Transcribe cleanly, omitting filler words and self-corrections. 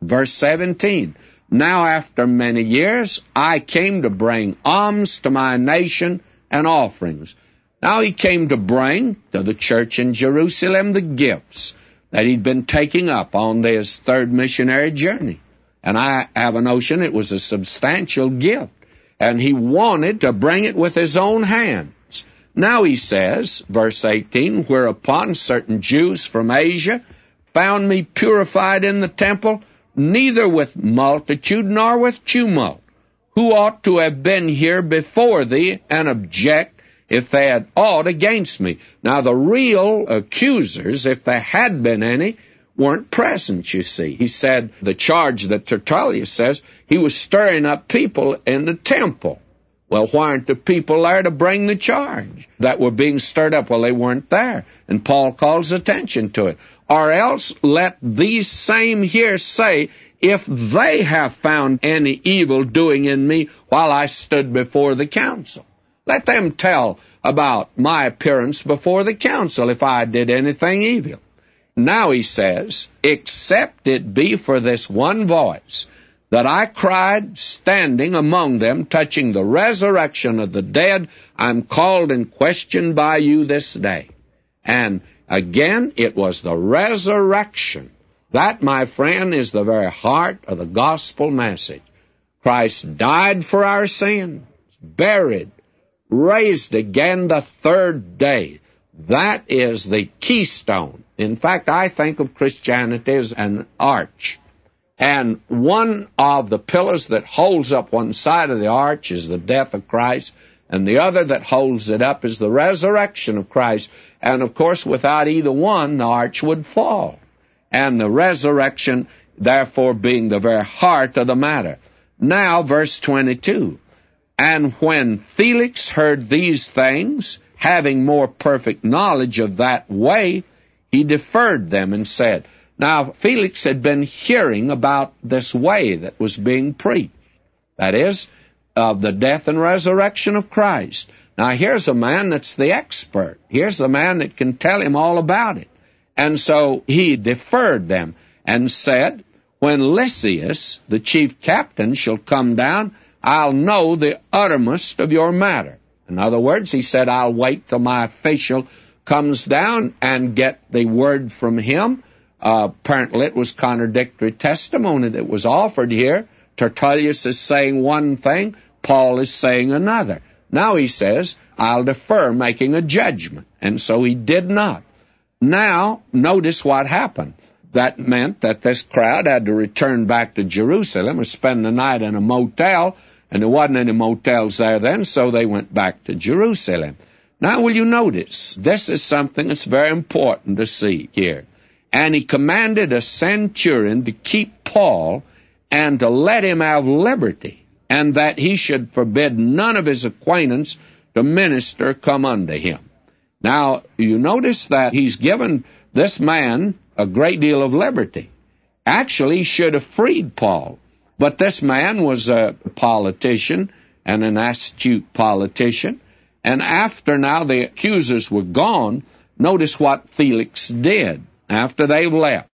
Verse 17, now after many years I came to bring alms to my nation and offerings. Now he came to bring to the church in Jerusalem the gifts that he'd been taking up on his third missionary journey. And I have a notion it was a substantial gift, and he wanted to bring it with his own hands. Now he says, verse 18, whereupon certain Jews from Asia found me purified in the temple, neither with multitude nor with tumult, who ought to have been here before thee and object if they had aught against me. Now the real accusers, if there had been any, weren't present, you see. He said, the charge that Tertullius says, he was stirring up people in the temple. Well, why aren't the people there to bring the charge that were being stirred up? Well, they weren't there, and Paul calls attention to it. Or else let these same here say, if they have found any evil doing in me while I stood before the council. Let them tell about my appearance before the council if I did anything evil. Now he says, except it be for this one voice, that I cried standing among them, touching the resurrection of the dead, I'm called and questioned by you this day. And again, it was the resurrection. That, my friend, is the very heart of the gospel message. Christ died for our sins, buried, raised again the third day. That is the keystone. In fact, I think of Christianity as an arch. And one of the pillars that holds up one side of the arch is the death of Christ, and the other that holds it up is the resurrection of Christ. And, of course, without either one, the arch would fall. And the resurrection, therefore, being the very heart of the matter. Now, verse 22. And when Felix heard these things, having more perfect knowledge of that way, he deferred them and said, now, Felix had been hearing about this way that was being preached. That is, of the death and resurrection of Christ. Now, here's a man that's the expert. Here's the man that can tell him all about it. And so he deferred them and said, when Lysias, the chief captain, shall come down, I'll know the uttermost of your matter. In other words, he said, I'll wait till my official comes down and get the word from him. Apparently it was contradictory testimony that was offered here. Tertullius is saying one thing, Paul is saying another. Now he says, I'll defer making a judgment. And so he did not. Now, notice what happened. That meant that this crowd had to return back to Jerusalem or spend the night in a motel, and there wasn't any motels there then, so they went back to Jerusalem. Now, will you notice, this is something that's very important to see here. And he commanded a centurion to keep Paul and to let him have liberty, and that he should forbid none of his acquaintance to minister come unto him. Now, you notice that he's given this man a great deal of liberty. Actually, he should have freed Paul, but this man was a politician and an astute politician, and after now the accusers were gone, notice what Felix did. After they've left,